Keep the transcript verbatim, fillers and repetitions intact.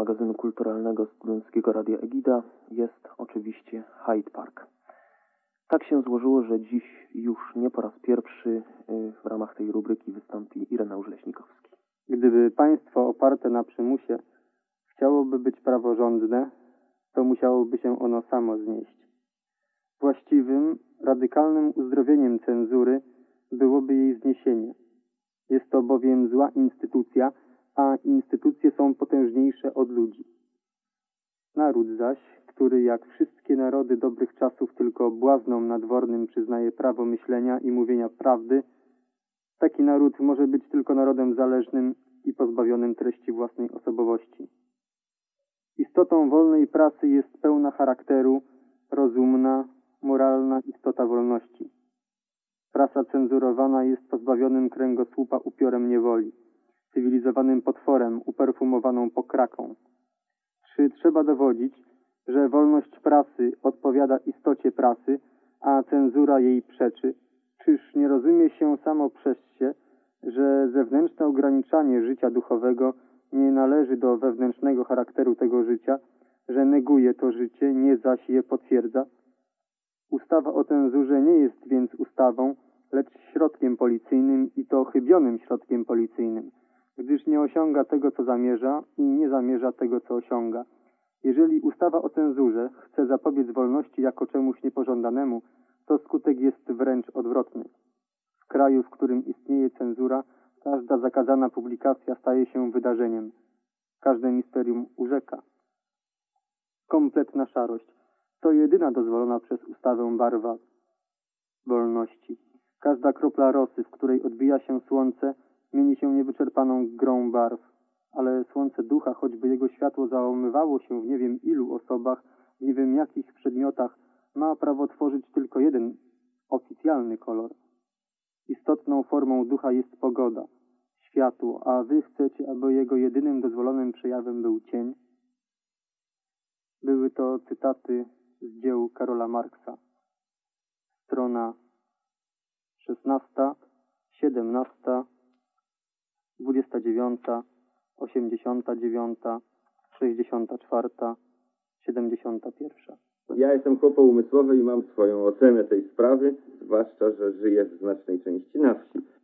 magazynu kulturalnego Studenckiego Radia Egida jest oczywiście Hyde Park. Tak się złożyło, że dziś już nie po raz pierwszy w ramach tej rubryki wystąpi Ireneusz Leśnikowski. Gdyby państwo oparte na przymusie chciałoby być praworządne, to musiałoby się ono samo znieść. Właściwym, radykalnym uzdrowieniem cenzury byłoby jej zniesienie. Jest to bowiem zła instytucja, a instytucje są potężniejsze od ludzi. Naród zaś, który jak wszystkie narody dobrych czasów tylko błaznom nadwornym przyznaje prawo myślenia i mówienia prawdy, taki naród może być tylko narodem zależnym i pozbawionym treści własnej osobowości. Istotą wolnej prasy jest pełna charakteru, rozumna, moralna istota wolności. Prasa cenzurowana jest pozbawionym kręgosłupa upiorem niewoli, cywilizowanym potworem uperfumowaną pokraką. Czy trzeba dowodzić, że wolność prasy odpowiada istocie prasy, a cenzura jej przeczy? Czyż nie rozumie się samo przez się, że zewnętrzne ograniczanie życia duchowego nie należy do wewnętrznego charakteru tego życia, że neguje to życie, nie zaś je potwierdza? Ustawa o cenzurze nie jest więc ustawą, lecz środkiem policyjnym i to chybionym środkiem policyjnym, gdyż nie osiąga tego, co zamierza i nie zamierza tego, co osiąga. Jeżeli ustawa o cenzurze chce zapobiec wolności jako czemuś niepożądanemu, to skutek jest wręcz odwrotny. W kraju, w którym istnieje cenzura, każda zakazana publikacja staje się wydarzeniem. Każde misterium urzeka. Kompletna szarość to jedyna dozwolona przez ustawę barwa wolności. Każda kropla rosy, w której odbija się słońce, mieni się niewyczerpaną grą barw. Ale słońce ducha, choćby jego światło załamywało się w nie wiem ilu osobach, w nie wiem jakich przedmiotach, ma prawo tworzyć tylko jeden, oficjalny kolor. Istotną formą ducha jest pogoda, światło, a wy chcecie, aby jego jedynym dozwolonym przejawem był cień? Były to cytaty z dzieł Karola Marksa. Strona szesnasta, siedemnasta, dwudziesta dziewiąta, osiemdziesiąta dziewiąta, sześćdziesiąta czwarta, siedemdziesiąta pierwsza. Ja jestem chłopo umysłowy i mam swoją ocenę tej sprawy, zwłaszcza, że żyję w znacznej części na wsi.